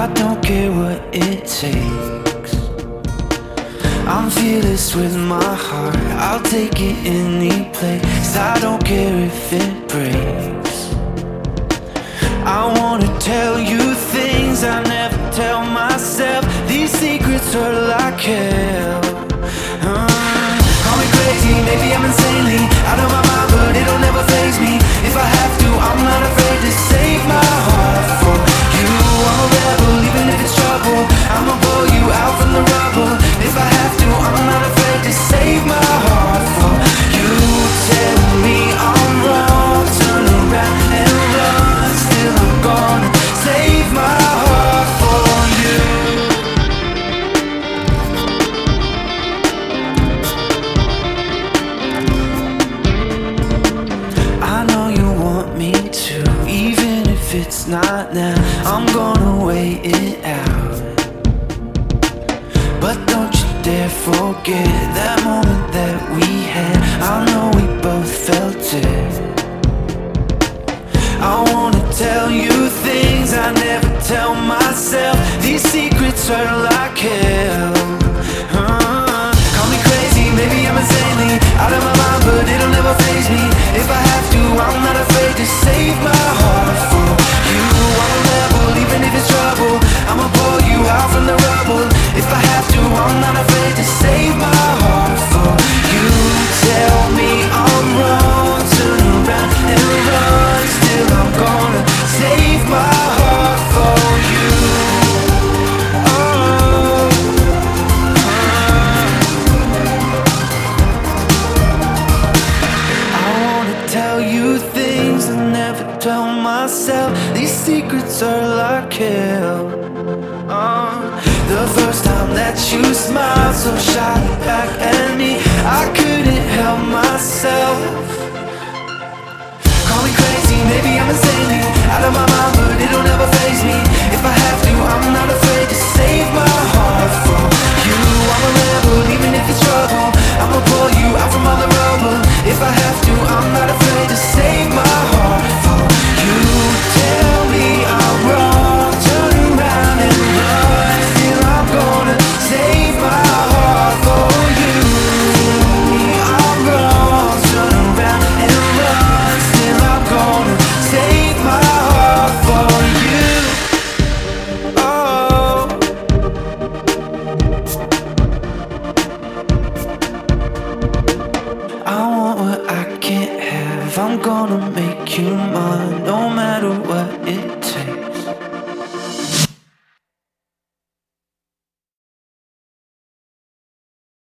don't care what it takes. I'm fearless with my heart, I'll take it any place. I don't care if it breaks. I wanna tell you things I never tell myself. These secrets are like hell. Call me crazy, maybe I'm insanely out of my mind, but it'll never faze me. If I have to, I'm not afraid to save my heart for you. I'm a rebel, even if it's trouble. I'ma pull you out from the rubble. If I have to, I'm not afraid to save my heart for you. Tell me I'm wrong, turn around and run. Still I'm gonna save my heart for you. I know you want me to, even if it's not now. I'm gonna wait it out. But don't you dare forget that moment that we had. I know we both felt it. I wanna tell you things I never tell myself. These secrets are like hell. Call me crazy, maybe I'm insanely out of my mind, but it'll never faze me. If I have to, I'm not afraid to save my heart for you. I'm a rebel, even if it's trouble. I'ma pull you out from the rubble. If I have to, I'm not afraid to save my heart for you. Tell me I'm wrong, turn around and run. Still I'm gonna save my heart for you. I wanna tell you things I never tell myself. These secrets are like hell. The first time that you smiled so shy back at me, I couldn't help myself. Call me crazy, maybe I'm insanely out of my mind, but it'll never faze me. If I have to, I'm not afraid to save my heart for you. I'm a rebel, even if it's trouble. I'ma pull you out from all the rubble. If I have to, I'm not afraid to save my heart for you. Tell me I'm wrong, turn around and run. Still I'm gonna save my heart for you. I'm wrong, turn around and run. Still I'm gonna save my heart for you. Oh, I want what I can't have. I'm gonna make you mine, no matter